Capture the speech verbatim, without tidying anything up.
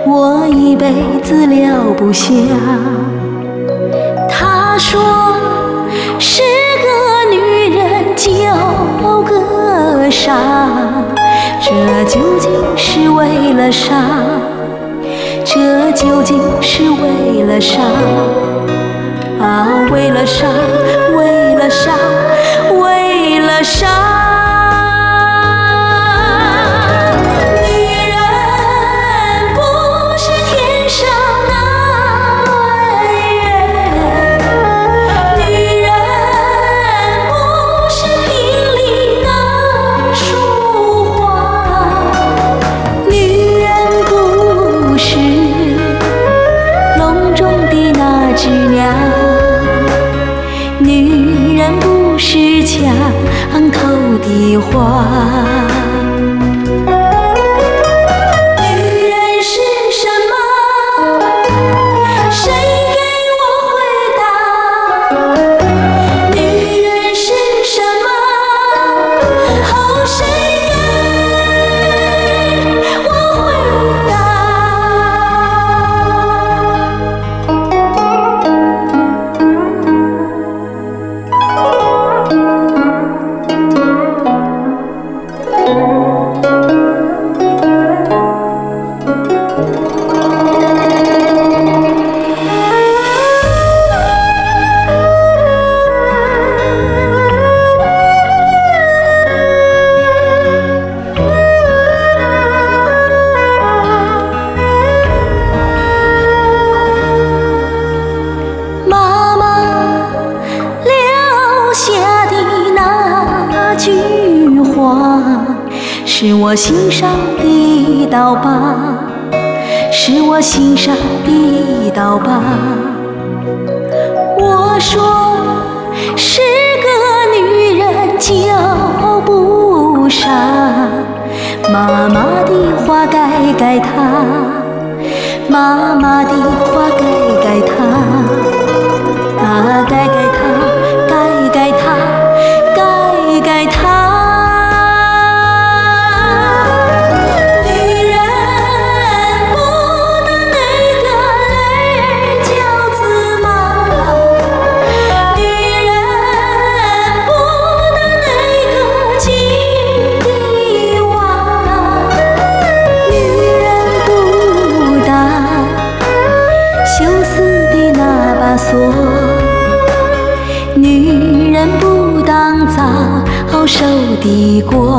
我一辈子留不下。他说是个女人九个傻，这究竟是为了啥？这究竟是为了啥？啊，为了啥？为了啥？为了啥？女人不是墙头的花。女人是什么？谁给我回答？女人是什么？哦，谁给我回答？是我心上的一道疤，是我心上的一道疤。我说是个女人就不傻，妈妈的话该该她，妈妈的话该该她，啊，该该她，该该她，该该她。女人不当早受的过。